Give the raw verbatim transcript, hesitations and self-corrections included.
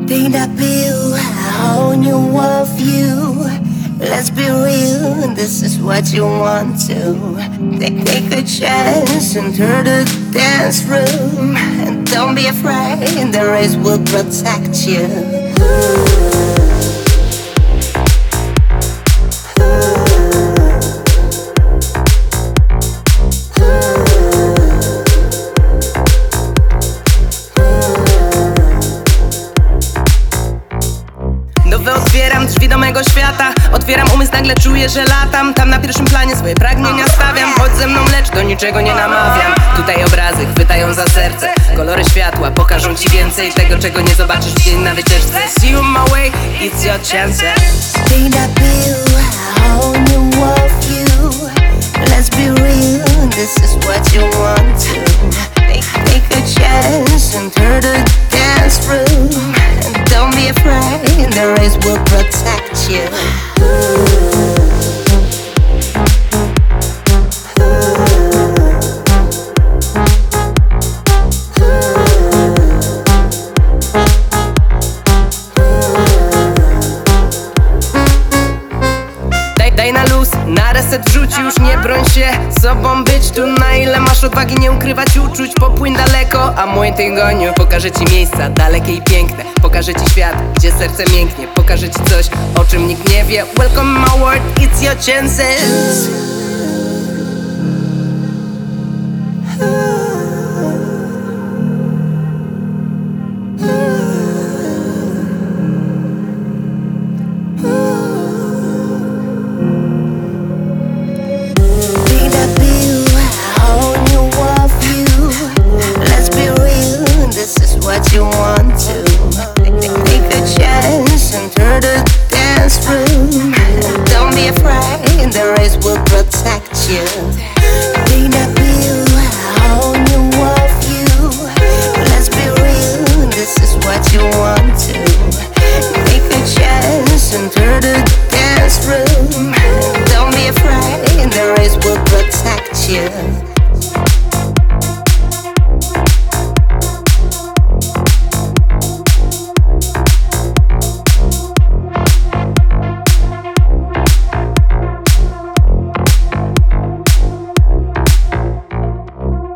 Think I build a whole new world view. Let's be real, this is what you want to. Take, take a chance, enter the dance room. And don't be afraid, the race will protect you. Nowe otwieram drzwi do mego świata. Otwieram umysł, nagle czuję, że latam. Tam na pierwszym planie swoje pragnienia stawiam. Chodź ze mną, lecz do niczego nie namawiam. Tutaj obrazy chwytają za serce. Kolory światła pokażą ci więcej tego, czego nie zobaczysz w dzień na wycieczce. See you my way, it's your chance. Think I build a whole new world view. Let's be real, this is what you want to. Take, take a chance, enter the dance room. And don't be afraid, the race will protect you. Daj na luz, na reset wrzuć, już nie broń się sobą być tu, na ile masz odwagi nie ukrywać uczuć. Popłyń daleko, a mój tygoniu pokażę ci miejsca dalekie i piękne. Pokażę ci świat, gdzie serce mięknie. Pokażę ci coś, o czym nikt nie wie. Welcome my world, it's your chances. What you want to. Take a chance, enter the dance room. And don't be afraid, the race will protect you. Think I build a whole new world view. Let's be real, this is what you want to. Take a chance, enter the dance room. And don't be afraid, the race will protect you.